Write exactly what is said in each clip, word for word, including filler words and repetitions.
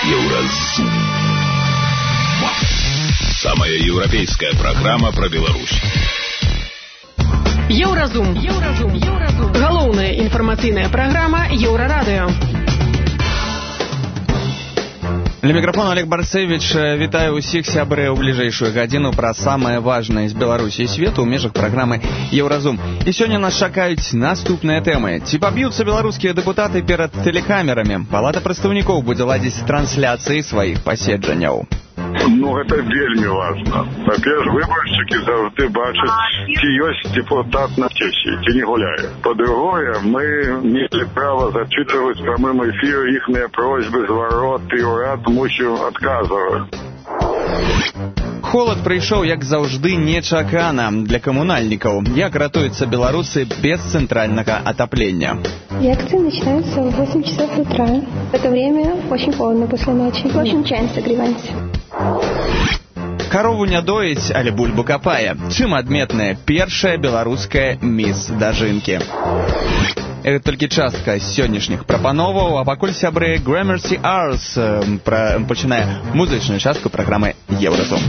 Евразум. Самая европейская программа про Беларусь. Евразум. Евразум. Евразум. Галоўная інфармацыйная праграма Еўрарадыё. Для мікрафона Олег Барцевич. Вітаю ўсіх сябры ў бліжэйшую гадзіну пра самае важнае з Беларусі і свету ў межах праграмы Еўразум. І сёння нас чакаюць наступныя тэмы. Ці паб'юцца беларускія дэпутаты перад тэлекамерамі? Палата прадстаўнікоў будзе ладзіць трансляцыі сваіх паседжанняў. Ну, гэта вельмі важна. Па-першае, выбаршчыкі заўжды бачаць, ці ёсць дэпутат на сесіі, ці не гуляе. Па-другое, мы мелі права зачытваць в прамым эфіры іхныя просьбы зварот, і ўрад мусіў адказваць. Холад прыйшоў, як заўжды, нечакана для камунальнікаў. Як ратуюцца беларусы без цэнтральнага атаплення? Лекции начинаются в восемь часов утра. В это время очень холодно после ночи. Очень чаем согреваемся. Карову не доіць, але бульбу капае. Чым адметная першая беларуская міс дажынкі? Гэта толькі частка з сённяшніх прапановаў, а пакуль сябры Gramercy Arts пра... пачынае музычную частку праграмы Еўразум.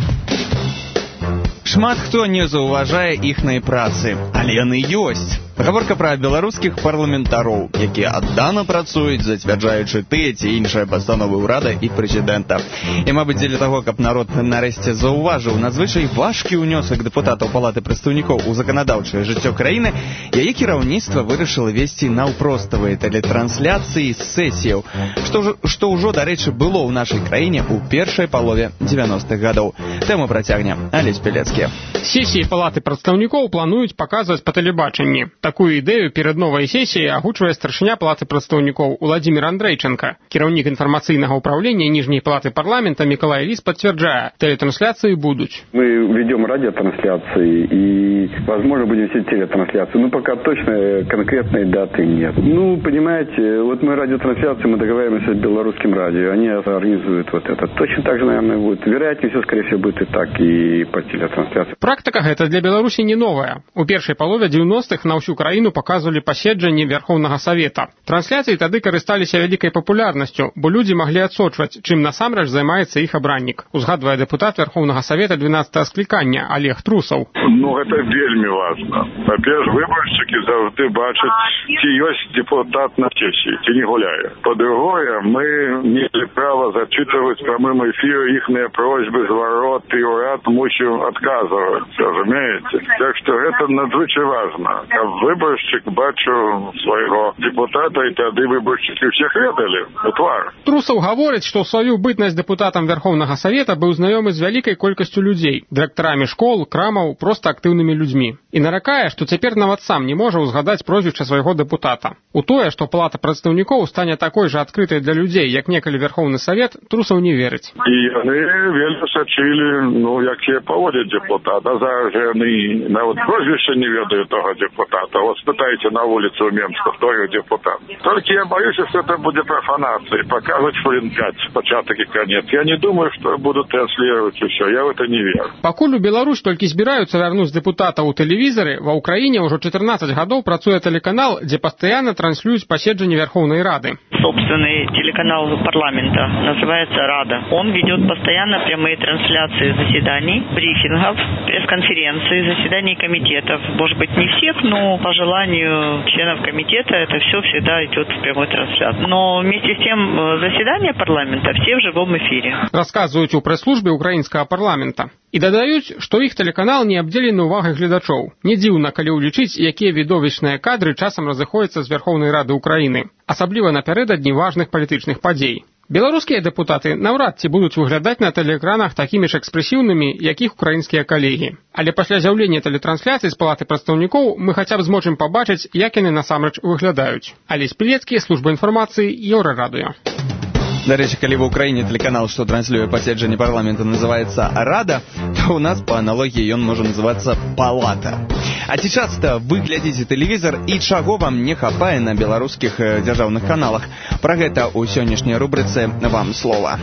Шмат хто не заўважае іхнай працы, але яны ёсць. Гаворка пра беларускіх парламентароў, якія аддана працуюць, зацвярджаючы тыя ці іншыя пастановы ўрада і прэзідэнта. І, мабыць, дзеля таго, каб народ нарэшце заўважыў надзвычай важкі ўнёсак дэпутатаў Палаты прадстаўнікоў у заканадаўчае жыццё краіны, яе кіраўніцтва вырашыла весці наўпроставыя тэлетрансляцыі з сесіяў, што, што ўжо, дарэчы, было ў нашай краіне ў першай палове дзевяностых гадоў. Тэму працягне Алесь Пелецкі. Сесіі Палаты прадстаўнікоў плануюць паказваць па тэлебачанні. Такую ідэю перад новай сесіяй агучвае старшыня Палаты прадстаўнікоў Уладзімір Андрейченко. Кіраўнік інфармацыйнага ўправлення Ніжняй палаты парламента Мікалай Ліс пацвярджае, тэлетрансляцыі будуць. Мы ведем радиотрансляции и, возможно, будем вести телетрансляции. Ну, пока точно конкретной даты нет. Ну, понимаете, вот мы радиотрансляции, мы договариваемся с белорусским радио, они организуют вот это. Точно так же, наверное, будет. Вероятнее всего, скорее всего, будет и так, и по телетрансляции. Практика гэта для Беларусі не новая. У першай палове дзевяностых на ўсю краіну паказвалі паседжанні Верхоўнага Савета. Трансляцыі тады карысталіся вялікай папулярнасцю, бо людзі маглі адсочваць, чым насамрэч займаецца іх абраннік. Узгадвае дэпутат Верхоўнага Савета дванадццатага склікання Олег Трусаў. Ну, гэта вельмі важна. Па-першае, выбаршчыкі заўжды бачаць, ці ёсць дэпутат на сесіі, ці не гуляе. Па-другое, мы мелі права зачытваць в прамым эфіры іхныя просьбы зварот, і ўрад мусіў адказваць. Разумееце? Так што гэта надзвычай важна. Каб выбаршчык бачыў свайго дэпутата, і тады выбаршчыкі ўсіх ведалі у твар. Трусаў гаворыць, што ў сваю бытнасць дэпутатам Верхоўнага Савета быў знаёмы з вялікай колькасцю людзей, дырэктарамі школ, крамаў, проста актыўнымі людзьмі. І наракае, што цяпер нават сам не можа ўзгадаць прозвішча свайго дэпутата. У тое, што Палата прадстаўнікоў стане такой жа адкрытай для людзей, як некалі Верхоўны Савет, Трусаў не верыць. І яны вельмі сачылі, ну, якія паводзяць дэпутата. А зараз яны нават прозвішча не ведаюць того депутата. Вот спытайте на улице у Менска, кто их депутат. Только я боюсь, что это будет профанацией. Показывать хвилин пять, початок и конец. Я не думаю, что будут транслировать и все. Я в это не верю. Пакуль у Беларусь толькі збіраюцца вярнуць дэпутата ў тэлевізары, ва ўкраіне ўжо чатырнаццаць гадоў працуе тэлеканал, дзе пастаянна транслююць паседжанні Верховной Рады. Собственный телеканал парламента называется «Рада». Он ведет постоянно прямые трансляции заседаний, брифингов, пресс-конференций, заседаний комитетов. Может быть, не всех, но по желанию членов комитета это все всегда идет в прямой трансляции. Но вместе с тем заседания парламента все в живом эфире. Рассказывают у пресс-службе украинского парламента. І дадаюць, што іх тэлеканал не абдзелены ўвагай гледачоў. Не дзіўна, калі ўлічыць, якія відовішчныя кадры часам разыходзяцца з Верхоўнай Рады Украіны, асабліва напярэдадні важных палітычных падзей. Беларускія дэпутаты наўрад ці будуць выглядаць на тэлеэкранах такімі ж экспрэсіўнымі, як іх украінскія калегі. Але пасля з'яўлення тэлетрансляцыі з Палаты прадстаўнікоў мы хаця б зможам пабачыць, як яны насамрэч выглядаюць. Алесь Пелецкі, служба інфармацыі, Еўрарадыё. Дарэчы, калі в Украине телеканал, что транслюе паседжанне парламента, называется «Рада», то у нас по аналогии он может называться «Палата». А ці часто вы глядзіце тэлевізор і чаго вам не хапае на беларускіх дзяржаўных каналах? Пра гэта ў сённяшняй рубрыцы «Вам слова».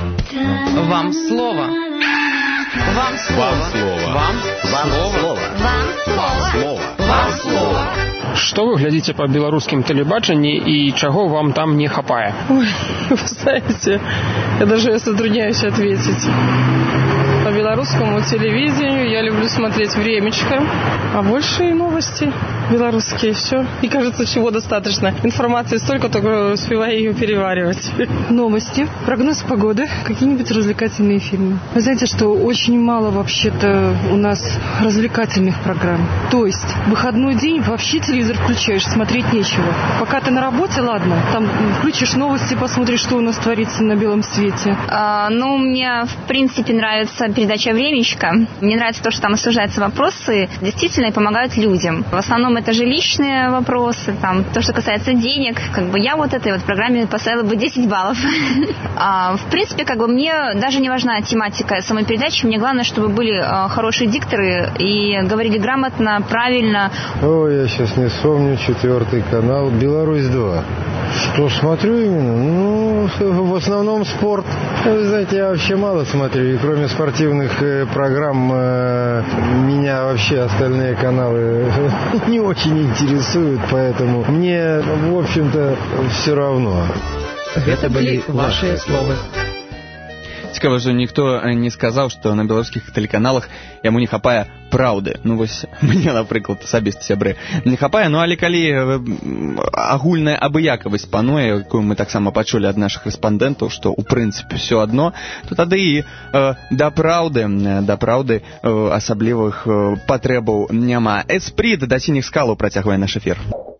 Вам слова. Вам слова. Вам слова. Вам слова. Вам слова. Што вы глядзіце па беларускім тэлебачанні і чаго вам там не хапае? Ой, вы знаете, Я даже затрудняюсь ответить. По белорусскому телевидению я люблю смотреть «Времечко», а больше и новости белорусские, все. И кажется, всего достаточно. Информации столько, только успеваю ее переваривать. Новости, прогноз погоды, какие-нибудь развлекательные фильмы. Вы знаете, что очень мало вообще-то у нас развлекательных программ. То есть в выходной день вообще телевизор включаешь, смотреть нечего. Пока ты на работе, ладно, там включишь новости, посмотришь, что у нас творится на белом свете. А, ну, мне, в принципе, нравится передача «Времечко». Мне нравится то, что там осуждаются вопросы, действительно, и помогают людям. В основном это жилищные вопросы, там, то, что касается денег. Как бы я вот этой вот программе поставила бы десять баллов. А, в принципе, как бы мне даже не важна тематика самой передачи, мне главное, чтобы были а, хорошие дикторы и говорили грамотно, правильно. О, я сейчас не вспомню, четвертый канал, Беларусь-два. Что смотрю именно? Ну, в основном спорт. Вы знаете, я вообще мало смотрю, и кроме спортивных э, программ э, меня вообще остальные каналы не очень интересуют, поэтому мне, в общем-то, все равно. Это были ваши слова. Цікаво, що ніхто не сказав, що на беларускіх тэлеканалах яму не хапае праўды. Ну вось мне, напрыклад, асабіста сябры не хапае, ну але калі агульная абыякавасць пануе, якую мы таксама пачулі ад нашых рэспандэнтаў, што ў прынцыпе ўсё адно, то тады і э, да праўды, да праўды э, асаблівых э, патрэбаў няма. Эсприт да сініх скалаў працягвае наш эфір.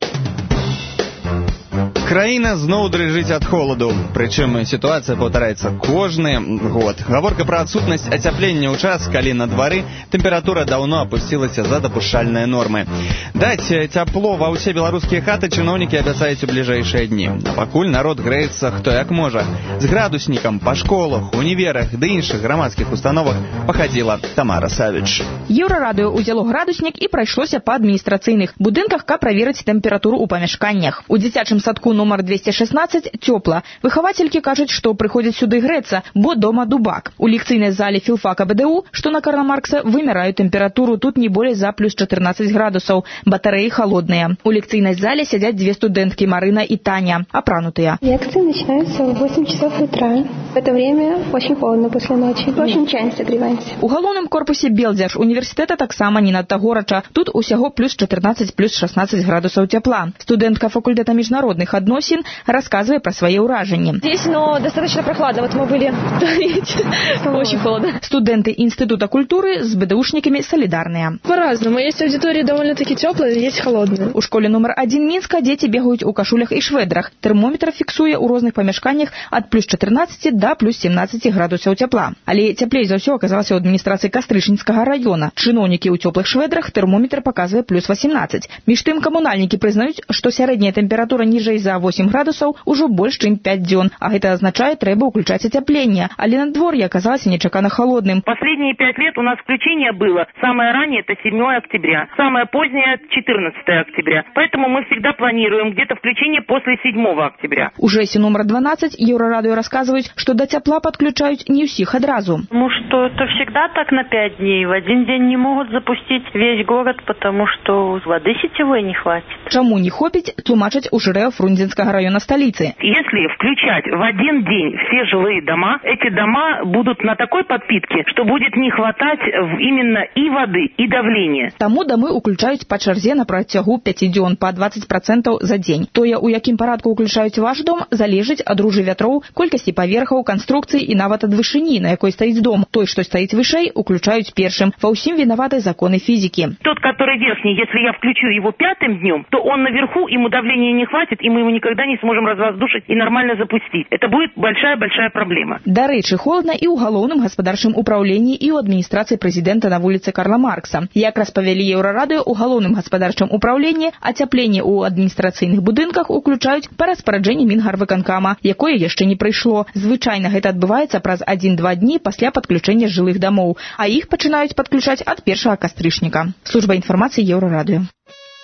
Краіна зноў дрыжыць ад холаду, прычым сітуацыя паўтараецца кожны год. Гаворка пра адсутнасць ацяплення ў час, калі на двары тэмпература даўно апусцілася за дапушчальныя нормы. Даць цяпло ва ўсе беларускія хаты чыноўнікі абяцаюць у бліжэйшыя дні. А пакуль народ грэецца хто як можа. З градуснікам па школах, універах ды іншых грамадскіх установах пахадзіла Тамара Савіч. Еўрарадыё ўзяло градуснік і прайшлося па адміністрацыйных будынках, каб праверыць тэмпературу ў памяшканнях. У дзіцячым садку номер двести шестнадцать цёпла. Выхавацелькі кажуць, што прыходзяць сюды грэцца, бо дома дубак. У лекцыйнай зале філфака БДУ, што на Карла Маркса, вымяраюць тэмпературу тут не болей за плюс четырнадцать градусаў. Батарэі холодныя. У лекцыйнай зале сядзяць две студэнткі Марына и Таня, апранутыя. Лекции начинаются в восемь часов утра. В это время очень холодно после ночи. Очень чай согреваемся. У галоўным корпусе Белдзярж універсітэта таксама не надта горача. Тут усяго плюс четырнадцать, плюс шестнадцать градусаў цяпла. Студэнтка факультэта міжнародных адносін рассказывая про свои уражения. Здесь, но достаточно прохладно. Вот мы были очень холодно. Студенты Института культуры с БДУшниками солидарные. По-разному. Есть аудитории довольно-таки теплые, есть холодные. У школе номер один Минска дети бегают у кашулях и шведрах. Термометр фиксуя у разных помешканиях от плюс четырнадцать до плюс семнадцать градусов тепла. Але теплее за все оказалось у администрации Кастрычніцкага района. Чиновники у теплых шведрах термометр показывает плюс восемнадцать. Меж тем коммунальники признают, что средняя температура ниже за восемь градусаў ужо больш чым пять дзён, а гэта азначае, трэба ўключаць ацяпленне. Але надвор'е аказалася нечакана холодным. Последние пять лет у нас включение было. Самое раннее это седьмое октября, самое позднее четырнадцатое октября. Поэтому мы всегда планируем где-то включение после седьмого октября. У ЖЭСе номер двенадцать Еўрарадыё рассказывают, что до тепла подключают не усіх адразу. Ну что, это всегда так на пять дней. В один день не могут запустить весь город, потому что воды сетевой не хватит. Чаму не хопіць, тлумачаць у ЖРЭО Фрунзенскага района столицы. Если включать в один день все жилые дома, эти дома будут на такой подпитке, что будет не хватать именно и воды, и давления. Таму дамы уключаюць па чарзе на працягу пяці дзён па двадцать процентов за дзень. Тое, у якім парадку уключаюць ваш дом, залежыць ад ружы вятроў, колькасці паверхаў, канструкцыі і нават ад вышыні, на якой стаіць дом. Той, што стаіць вышэй, уключаюць першым. Ва ўсім вінаваты законы фізікі. Тот, который верхний, если я включу его пятым днем, то он наверху, ему давления не хватит, и мы его никогда не сможем развоздушить и нормально запустить. Это будет большая-большая проблема. Дарэчы, холодна і ў галоўным гаспадарчым управленні і ў адміністрацыі прэзідэнта на вуліцы Карла Маркса. Як распавялі Еўрарадыё, у галоўным гаспадарчым управленні ацяпленне ў адміністрацыйных будынках уключаюць па распараджэнні Мінгарвыканкама, якое яшчэ не прыйшло. Звычайна гэта адбываецца праз адзін-два дні пасля падключэння жылых дамоў, а іх пачынаюць падключаць ад першага кастрычніка. Служба інфармацыі Еўрарадыё.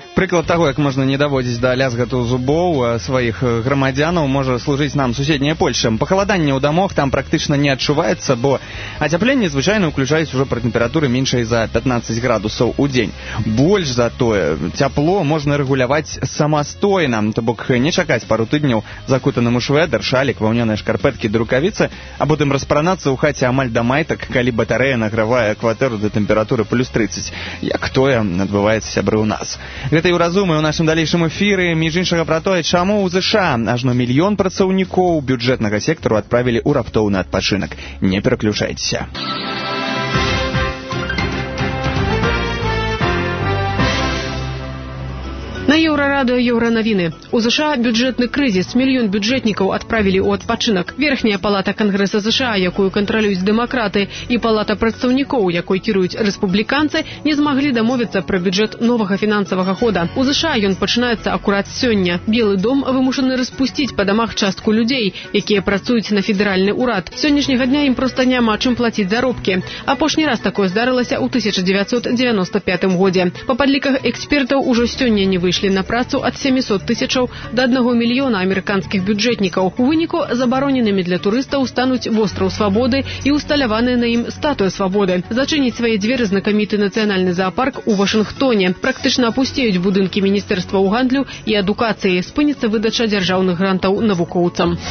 Прыклад таго, як можна не даводзіць да лязгату зубоў сваіх грамадзянаў, можа служыць нам суседняя Польша. Пахаладанне ў дамах там практычна не адчуваецца, бо ацяпленне звычайна ўключаюць ужо пры тэмпературы меншай за пятнаццаць градусаў у дзень. Больш за тое, цяпло можна рэгуляваць самастойна, то бок не чакаць пару тыдняў закутаным у швэдэр, шалік, ваўняныя шкарпэткі ды рукавіцы, а потым распранацца ў хаце амаль да майтак, калі батарэя награвае кватэру да тэмпературы плюс трыццаць, як тое адбываецца, сябры, у нас. Гэта і ўразумы ў нашым далейшым эфіры. Між іншага пра тое, чаму ў ЗША ажно мільён працаўнікоў бюджэтнага сектару адправілі ў раптоўны адпачынак. Не пераключайцеся. На Еўрарадыё Еўранавіны. У ЗША бюджэтны крызіс. Мільён бюджэтнікаў адправілі ў адпачынак. Верхняя палата Кангрэса ЗША, якую кантралююць дэмакраты, і палата прадстаўнікоў, якой кіруюць рэспубліканцы, не змаглі дамовіцца пра бюджэт новага фінансавага года. У ЗША ён пачынаецца акурат сёння. Белы дом вымушаны распусціць па дамах частку людзей, якія працуюць на федэральны ўрад. Сённяшняга дня ім проста няма чым плаціць заробкі. Апошні раз такое здарылася ў тысяча дзевяцьсот дзевяноста пятым годзе. Па падліках экспертаў ужо сёння не выйшлі на працу ад сямісот тысячаў да аднаго мільёна амерыканскіх бюджэтнікаў. У выніку забароненымі для турыстаў стануць востраў Свабоды і усталяваная на ім статуя Свабоды. Зачыніць свае дзверы знакаміты нацыянальны заапарк у Вашынгтоне. Практычна апусцеюць будынкі міністэрстваў гандлю і адукацыі. Спыніцца выдача дзяржаўных грантаў навукоўцам.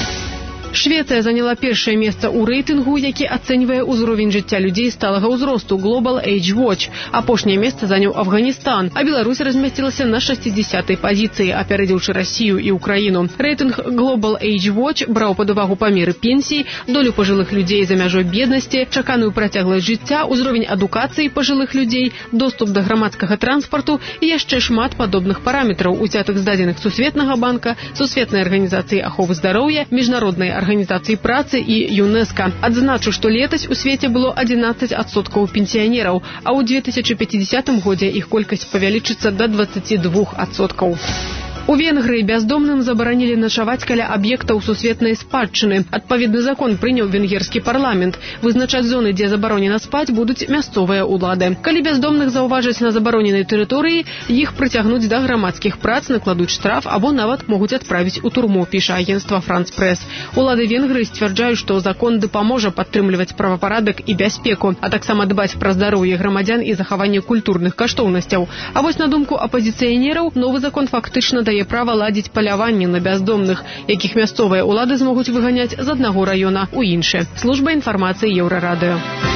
Швецыя заняла першае месца ў рэйтынгу, які ацэньвае ўзровень жыцця людзей сталага ўзросту Global Age Watch. Апошняе месца заняў Афганістан, а Беларусь размясцілася на шэсцідзясятай пазіцыі, апярэдзіўшы Расію і Украіну. Рэйтынг Global Age Watch браў пад увагу памеры пенсій, долю пажылых людзей за мяжой беднасці, чаканую працягласць жыцця, ўзровень адукацыі пажылых людзей, доступ да грамадскага транспарту і яшчэ шмат падобных параметраў, узятых з дадзеных Сусветнага банка, Сусветнай арганізацыі аховы здароўя, міжнароднай арганізацыі працы і ЮНЕСКА. Адзначу, што летась у свеце было адзінаццаць адсоткаў пенсіянераў, а ў две тысячы пяцідзясятым годзе іх колькасць павялічыцца да дваццаці двух адсоткаў. У Венгрыі бяздомным забаранілі начаваць каля аб'ектаў сусветнай спадчыны. Адпаведны закон прыняў венгерскі парламент. Вызначаць зоны, дзе забаронена спаць, будуць мясцовыя ўлады. Калі бяздомных заўважаць на забароненай тэрыторыі, іх прыцягнуць да грамадскіх прац, накладуць штраф або нават могуць адправіць у турму, піша агенцтва France Press. Улады Венгрыі сцвярджаюць, што закон дапаможа падтрымліваць правапарадак і бяспеку, а таксама дбаць пра здароўе грамадзян і захаванне культурных каштоўнасцяў. А вось на думку апазіцыянераў, новы закон фактычна дае права ладзіць паляванне на бяздомных, якіх мясцовыя ўлады змогуць выганяць з аднаго раёна ў іншы. Служба інфармацыі Еўрарадыё.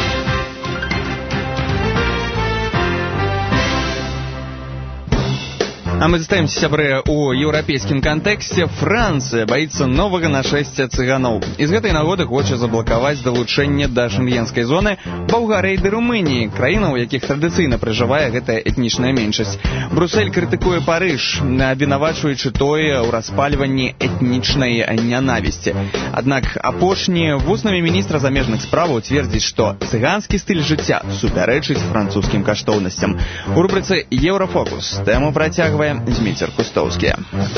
А мы застаемся, сябры, у еўрапейскім кантэксце. Францыя баіцца новага нашэсця цыганоў. І з гэтай нагоды хоча заблакаваць далучэнне да шэнгенскай зоны Балгарыі ды Румыніі, краіна, у якіх традыцыйна пражывае гэтая этнічная меншасць. Брюссель крытыкуе Парыж, абвінавачваючы тое ў распальванні этнічнай нянавісці. Аднак апошні вуснамі міністра замежных справаў цвердзіць, што цыганскі стыль жыцця супярэчыць французскім каштоўнасцям. У рубрыцы «Еўрафокус» тэму працягвае Зміцер Кустоўскі.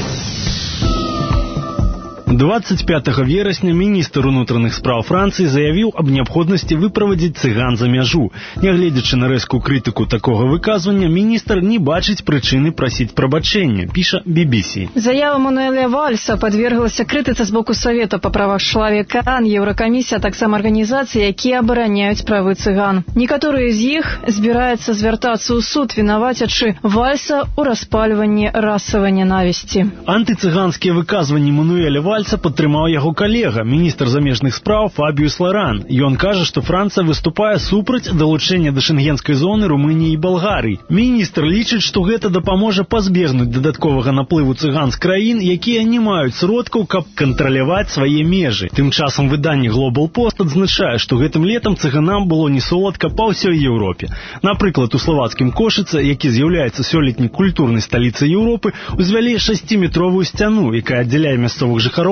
двадцать пятого верасня міністр унутраных спраў Францыі заявіў аб неабходнасці выправадзіць цыган за мяжу. Нягледзячы на рэзкую крытыку такога выказвання, міністр не бачыць прычыны прасіць прабачэння, піша би би си. Заява Мануэля Вальса падверглася крытыцы з боку Савета па правах чалавека, Еўракамісія, а таксама арганізацыі, якія абараняюць правы цыган. Некаторыя з іх збіраюцца звяртацца ў суд, вінавацячы Вальса ў распальванні расавай нянавісці. Антыцыганскія выказванні Мануэля Вальса падтрымаў яго калега, міністр замежных спраў Фабіус Ларан. Ён кажа, што Францыя выступае супраць далучэння да шэнгенскай зоны Румыніі і Балгарыі. Міністр лічыць, што гэта дапаможа пазбегнуць дадатковага наплыву цыган з краін, якія не маюць сродкаў, каб кантраляваць свае межы. Тым часам выданне Global Post адзначае, што гэтым летам цыганам было не соладка па ўсёй Еўропе. Напрыклад, у славацкім Кошыцы, які з'яўляецца сёлетняй культурнай сталіцай Еўропы, узвялі шасціметровую сцяну, якая аддзяляе мясцовых жыхароў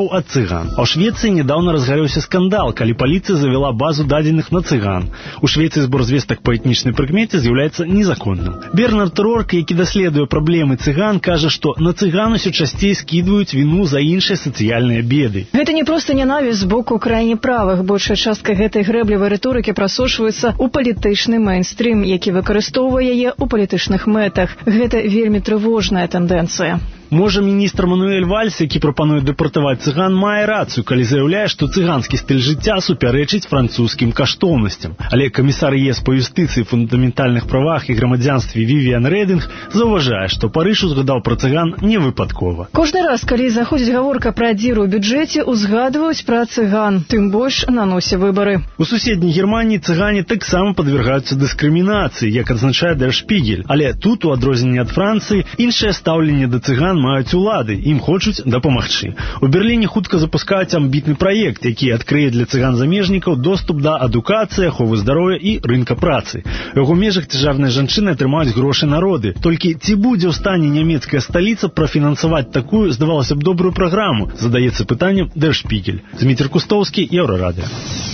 тавараў ад цыган. А ў Швецыі недавно разгарэўся скандал, калі паліцыя завяла базу дадзеных на цыган. У Швецыі збор звестак па этнічнай прыкмеце з'яўляецца незаконным. Бернард Рорк, які даследуе праблемы цыган, кажа, што на цыган усё часцей скідваюць віну за іншыя сацыяльныя беды. Гэта не проста нянавісць з боку крайне правых. Большая частка гэтай грэблівай рыторыкі прасочваецца ў палітычны мейнстрім, які выкарыстоўвае яе ў палітычных мэтах. Гэта вельмі трывожная тэндэнцыя. Можа, міністр Мануэль Вальс, які прапануе дэпартаваць цыган, мае рацыю, калі заяўляе, што цыганскі стыль жыцця супярэчыць французскім каштоўнасцям. Але камісар ЕС па юстыцыі, фундаментальных правах і грамадзянстве Вівіан Рэдынг заўважае, што Парыж узгадаў пра цыган не выпадкова. Кожны раз, калі заходзіць гаворка пра дзіру ў бюджэце, узгадваюць пра цыган, тым больш на носе выбары. У суседняй Германіі цыгане таксама падвяргаюцца дыскрымінацыі, як адзначае Der Spiegel. Але тут, у адрозненне ад Францыі, іншае стаўленне да цыган маюць улады, ім хочуць дапамагчы. У Берліне хутка запускаюць амбітны праект, які адкрые для цыган-замежнікаў доступ да адукацыі, аховы здароўя і рынка працы. У яго межах цяжарныя жанчыны атрымаюць грошы народы. Толькі ці будзе ў стане нямецкая сталіца прафінансаваць такую, здавалася б, добрую праграму, задаецца пытаннем Der Spiegel. Зміцер Кустоўскі, Еўрарадыё.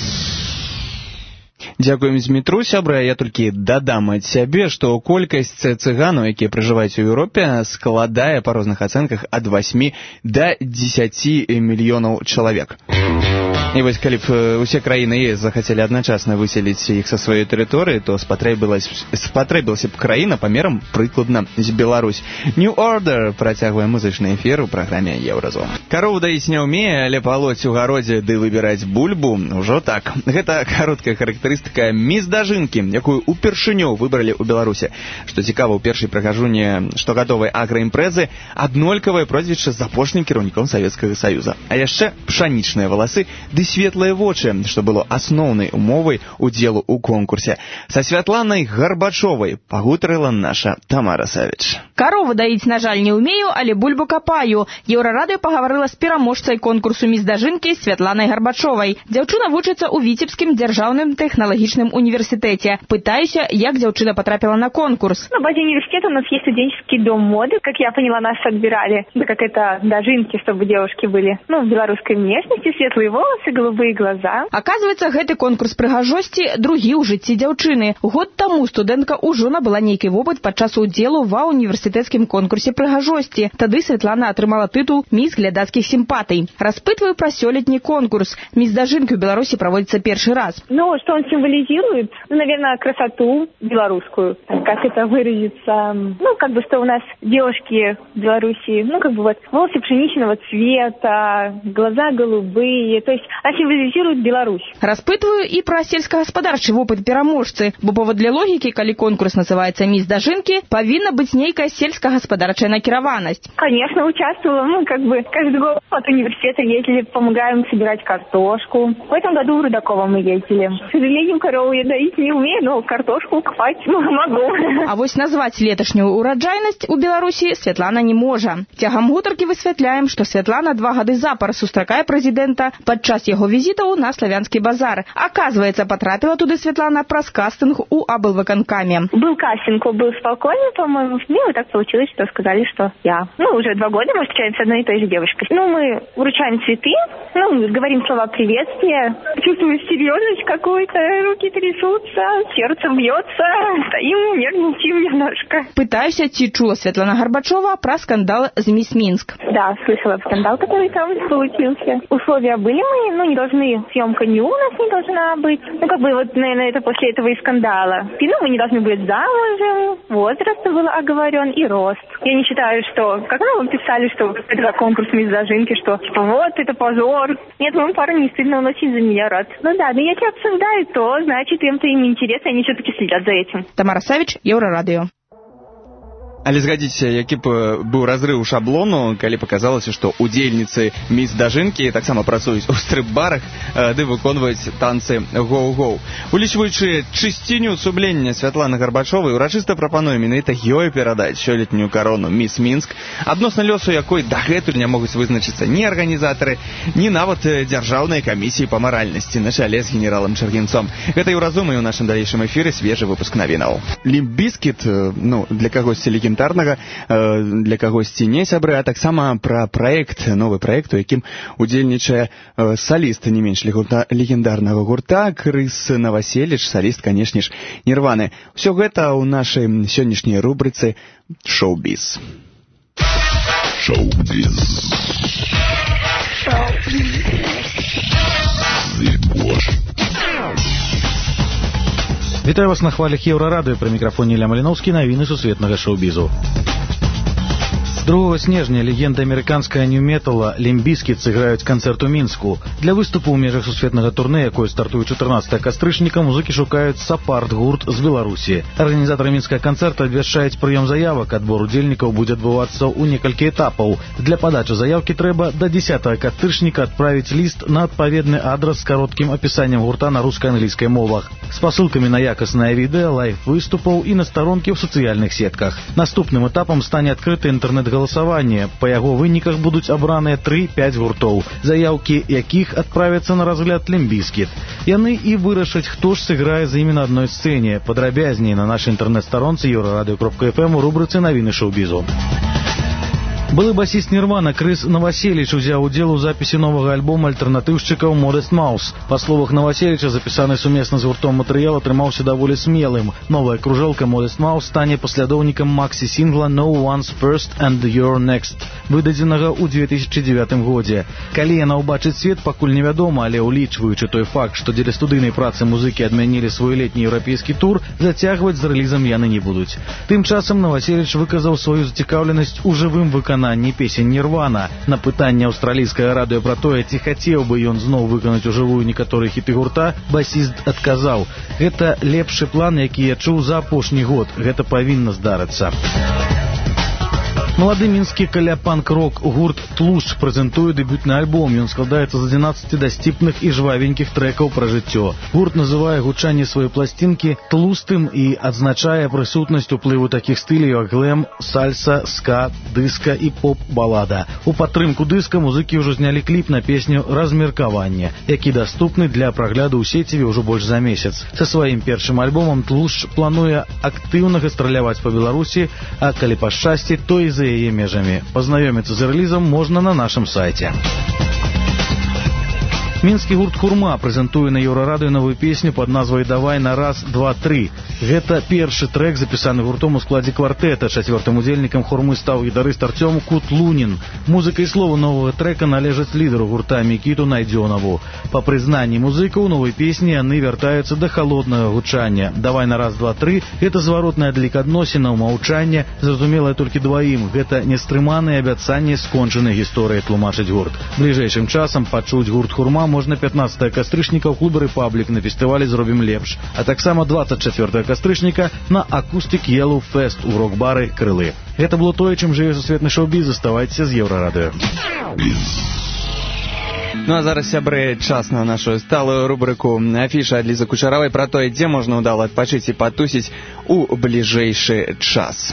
Дзякуем, Змітру, сябра. Я толькі дадам ад сябе, што колькасць цыганаў, якія пражываюць у Еўропе, складае па розных ацэнках ад восьмі да дзесяці мільёнаў чалавек. І вось калі б усе краіны ЕС захацелі адначасна выселіць іх са сваёй тэрыторыі, то спатрэбілася б краіна памерам прыкладна з Беларусь. New Order працягвае музычны эфір у праграме Еўразон. Карову даіць не ўмее, але палоць у гародзе ды выбіраць бульбу ўжо так. Гэта кароткая характарыстыка міс Дажынкі, якую упершыню выбралі ў Беларусі. Што цікава, у першай прыгажуні штогадовай аграімпрэзы аднолькавае прозвішча з апошнім кіраўніком Савецкага Саюза. А яшчэ пшанічныя валасы ды светлыя вочы, што было асноўнай умовай удзелу ў конкурсе. Са Святланай Гарбачовай пагутарыла наша Тамара Савіч. Карову даіць, на жаль, не ўмею, але бульбу капаю. Еўрарадыё пагаварыла з пераможцай конкурсу міс Дажынкі Святланай Гарбачовай. Дзяўчына вучыцца ў Віцебскім дзяржаўным тэхналагічным універсітэце. Пытаюся, як дзяўчына потрапила на конкурс. На базе университета у нас есть студенческий дом моды. Как я поняла, нас отбирали. Да как это Дажинки, чтобы девушки были. Ну, в белорусской внешности, светлые волосы, голубые глаза. Оказывается, гэты конкурс прыгажосці другі ў жыцці дзяўчыны. Год таму студэнтка ўжо набыла нейкі вопыт падчас удзелу ва універсітэцкім конкурсе прыгажосці. Тады Святлана атрымала тытул міс глядацкіх сімпатый. Распытваю пра сёлетні конкурс. Міс Дажынкі ў Беларусі праводзіцца першы раз. Ну, что он символизирует? Ну, наверное, красоту белорусскую. Как это выразится? Ну, как бы, что у нас девушки в Беларуси, ну, как бы вот волосы пшеничного цвета, глаза голубые. То есть, она символизирует Беларусь. Распытваю і пра сельскагаспадарчы вопыт пераможцы, бо паводле логікі, калі конкурс называецца міс Дажынкі, павінна быць нейкая сельскагаспадарчая накіраванасць. Конечно, участвовала. Ну, как бы, каждый год от университета ездили, помогаем собирать картошку. В этом году в Рудакова мы ездили. К сожалению, корову я доить не умею, но картошку копать могу. А вось назваць леташнюю ураджайнасць у Беларусі Святлана не можа. Цягам гутаркі высвятляем, што Святлана два гады запар сустракае прэзідэнта падчас яго візітаў на Славянскі базар. Оказывается, потрапила туды Светлана праз кастинг у облвыканкаме. Был кастинг, был спокойный, по-моему. Ну, и так получилось, что сказали, что я. Ну, уже два года мы встречаемся с одной и той же девушкой. Ну, мы вручаем цветы, ну, говорим слова приветствия. Чувствую серьезность какую-то, руки трясутся, сердце бьется, стоим, нервничаем немножко. Пытаюсь, ці чула Светлана Горбачева про скандал с мисс Минск. Да, слышала скандал, который там получился. Условия были мы, ну, не должны, съемка не у нас не должна быть. Ну, как бы, вот, наверное, это после этого и скандала. И, ну, мы не должны быть замужем, возраст был оговорен и рост. Я не считаю, что, как нам писали, что это конкурс мисс Дажинки, что, типа, вот, это позор. Нет, моему парню не стыдно, он очень за меня рад. Ну да, но если обсуждают, то, значит, им-то им интересно, они все-таки следят за этим. Тамара Савіч, Еўрарадыё. Але згадзіце, які б быў разрыў шаблону, калі паказалася, што удзельніцы міс Дажынкі таксама працуюць у стрип-барах, ды выконваюць танцы гоу-гоу. Улічваючы чысціню сумлення Святланы Гарбачовай, урачыста прапануе менавіта ёй перадаць сёлетнюю карону міс Мінск, адносна лёсу якой дагэтуль не могуць вызначыцца ні арганізатары, ні нават дзяржаўнай камісіі па маральнасці на чале з генералам Чаргінцом. Гэта Еўразум, і ў нашым далейшым эфіры свежы выпуск навінаў. Лімп Бізкіт, ну, для кагосьці легендарны легендарнага для кагосьці не сябры, а таксама пра праект, новы праект, у якім удзельнічае саліст не менш легендарнага гурта Крыс Новаселіч, саліст, канешне ж, Нірваны. Усё гэта ў нашай сённяшняй рубрыцы «Шоу-біз». Шоу-біз. Вітаю вас на хвалях Еўрарадыё, пры мікрафоне Ілля Маліноўскі, навіны сусветнага шоу-бізу. другога снежня легенда амерыканскага нью-метала Лімп Бізкіт сыграюць канцэрт у Мінску. Для выступу ў межах сусветнага турне, якое стартуе чатырнаццатага кастрычніка, музыкі шукаюць сапарт-гурт з Беларусі. Арганізатары мінскага канцэрта абвяшчаюць прыём заявак. Адбор удзельнікаў будзе адбывацца ў некалькі этапаў. Для падачы заявкі трэба да дзесятага кастрычніка адправіць ліст на адпаведны адрас з кароткім апісаннем гурта на рускай-англійскай мовах, з пасылкамі на якаснае відэа, лайв-выступаў і на старонкі ў сацыяльных сетках. Наступным этапам стане адкрыты інтэрнэт-галасаванне. Па яго выніках будуць абраныя тры-пяць гуртоў, заяўкі якіх адправяцца на разгляд Лімп Бізкіт. Яны і вырашаць, хто ж сыграе за імі на адной сцэне. Падрабязней на нашай інтэрнэт-старонцы еўрарадыё кропка эф эм у рубрыцы «Навіны шоу-бізу». Былы басіст Нірвана Крыс Новаселіч узяў удзел у запісе новага альбома альтэрнатыўшчыкаў Modest Mouse. Па словах Новаселіча, запісаны сумесна з гуртом матэрыял атрымаўся даволі смелым. Новая кружэлка Modest Mouse стане паслядоўнікам максі-сінгла No One's First and You're Next, выдадзенага ў две тысячы дзевятым годзе. Калі яна ўбачыць свет, пакуль невядома, але ўлічваючы той факт, што дзеля студыйнай працы музыкі адмянілі свой летні еўрапейскі тур, зацягваць з рэлізам яны не будуць. Тым часам Новаселіч выказаў сваю зацікаўленасць у жывым выкананні песень Нірвана. На пытанне аўстралійскага радыё пра тое, ці хацеў бы ён зноў выканаць ужывую некаторыя хіты гурта, басіст адказаў: «Гэта лепшы план, які я чуў за апошні год. Гэта павінна здарыцца». Малады мінскі каля-панк-рок гурт «Тлушч» прэзентуе дэбютны альбом. Ён складаецца з адзінаццаці дасціпных і жвавенькіх трэкаў пра жыццё. Гурт называе гучанне сваёй пласцінкі тлустым і адзначае прысутнасць уплыву такіх стыляў, як глэм, сальса, ска, дыска і поп-балада. У падтрымку дыска музыкі ўжо знялі кліп на песню «Размеркаванне», які даступны для прагляду ў сеціве ўжо больш за месяц. Са сваім першым альбомам «Тлушч» плануе актыўна гастраляваць па Беларусі, а калі пашчасці, то і за яе межамі. Пазнаёміцца з рэлізам можна на нашым сайце. Мінскі гурт «Хурма» прэзентуе на Еўрарадыё новую песню пад назвай «Давай на раз, два, тры». Гэта першы трэк, запісаны гуртом у складзе квартэта. Чацвёртым удзельнікам «Хурмы» стаў гітарыст Артём Кутлунін. Музыка і словы новага трэка належаць лідару гурта Мікіту Найдзёнаву. Па прызнанні музыкаў новай песні яны вяртаюцца да халоднага гучання. «Давай на раз, два, тры» — гэта зваротная адлік адносінаў, маўчанне, зразумелае толькі дваім. Гэта нестрыманыя абяцанні скончанай гісторыі, тлумачыць гурт. Бліжэйшым часам пачуць гурт «Хурма» можна пятнаццатага кастрычніка ў клубе «Рэпаблік» на фестывалі «Зробім лепш», а таксама дваццаць чацвёртага кастрычніка на «Акустик Yellow Fest» у рок-бары «Крылы». Гэта было тое, чым жыве сусветны шоу-біз. Заставайцеся з Еўрарадыё. Ну а зараз, сябры, час на нашу сталую рубрыку «Афіша» ад Лізы Кучаравай пра тое, дзе можна ўдала адпачыць і патусіць у бліжэйшы час.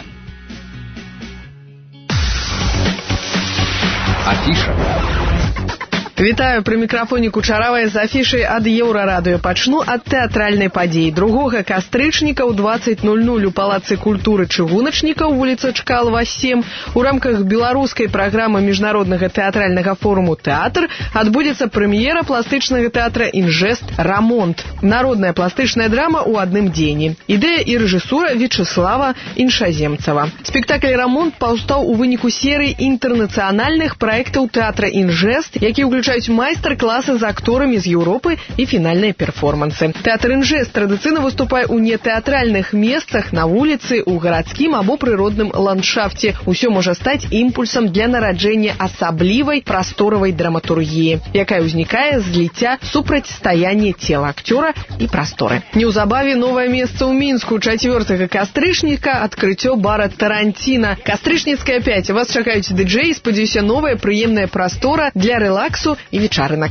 Афіша. Вітаю, пры мікрафоне Кучаравая з афішай ад Еўрарадыё. Пачну ад тэатральнай падзеі. другога кастрычніка ў дваццаць нуль нуль у Палацы культуры чыгуначнікаў, вуліца Чкалова, сем, у рамках беларускай праграмы міжнароднага тэатральнага форуму «Тэатр» адбудзецца прэм'ера пластычнага тэатра «Інжэст. Рамонт». Народная пластычная драма ў адным дзені. Ідэя і рэжысура Вячеслава Іншаземцава. Спектакль «Рамонт» паўстаў у выніку серыі інтэрнацыянальных праектаў тэатра «Інжэст», які ўключаюць майстар-класы з акторамі з Еўропы і фінальныя перформансы. Тэатр «Інжэст» традыцыйна выступае ў нетэатральных месцах, на вуліцы, у гарадскім або прыродным ландшафце. Усё можа стаць імпульсам для нараджэння асаблівай прасторавай драматургіі, якая ўзнікае з зліцця супрацьстаяння цела акцёра і прасторы. Неўзабаве новае месца ў Мінску. чацвёртага кастрычніка адкрыццё бара «Таранціна». Кастрычніцкая пяць. Вас чакаюць ды-джэй, спадзяюся, новая прыемная прастора для рэлаксу и вечарынак.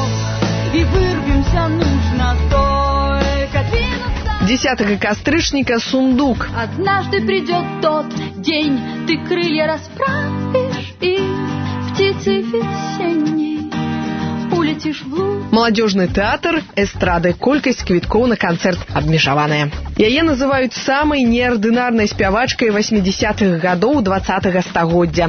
десятого кастрычника «Сундук». Однажды придет тот день, ты крылья расправишь и птицей весенней улетишь в луг. Молодежный театр эстрады. Колькасць квіткоў на канцэрт абмежаваная. І Яе называюць самай неардынарнай спявачкай восьмидесятых гадоў двадцатага стагоддзя.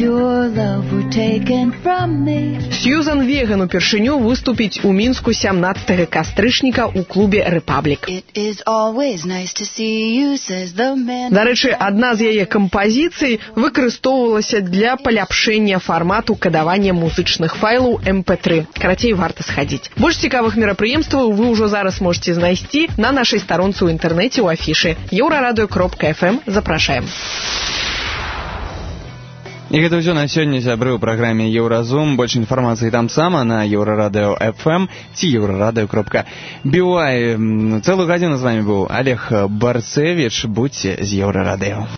Сьюзан Веган упершыню выступіць у Мінску сямнаццатага кастрычніка ў клубе «Рэпаблік». Дарэчы, адна з яе кампазіцый выкарыстоўвалася для паляпшэння фармату кадавання музычных файлаў эм пэ тры. Карацей, варта схадзіць. Больш цікавых мерапрыемстваў вы ўжо зараз можете знайсці на нашай старонцы ў інтэрнэце ў афішы еўрарадыё кропка эф эм. Запрашаем. І гэта ўсё на сёння, сябры, ў праграме Еўразум. Больш інфармацыі там сама на еўрарадыё эф эм ці еўрарадыё кропка би уай. Цэлую гадзіну з вамі быў Олег Барцевіч. Будьце з Еўрарадыё.